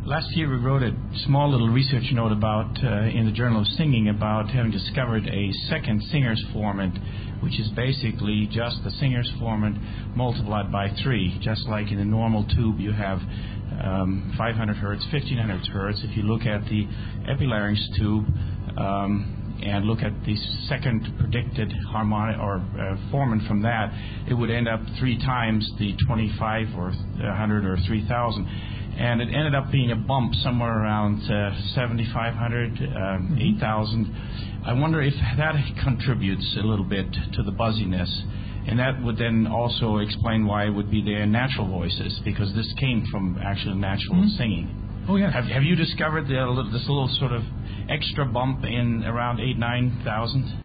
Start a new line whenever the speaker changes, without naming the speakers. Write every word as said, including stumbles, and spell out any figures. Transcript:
Last year we wrote a small little research note about uh, in the Journal of Singing about having discovered a second singer's formant, which is basically just the singer's formant multiplied by three. Just like in the normal tube you have um, five hundred hertz, fifteen hundred hertz. If you look at the epilarynx tube um, and look at the second predicted harmonic or uh, formant from that, it would end up three times the twenty-five or one hundred or three thousand. And it ended up being a bump somewhere around uh, seventy-five hundred, um, eight thousand. I wonder if that contributes a little bit to the buzziness. And that would then also explain why it would be their natural voices, because this came from actually natural mm-hmm. singing.
Oh, yeah.
Have, have you discovered the, this little sort of extra bump in around eight, nine thousand?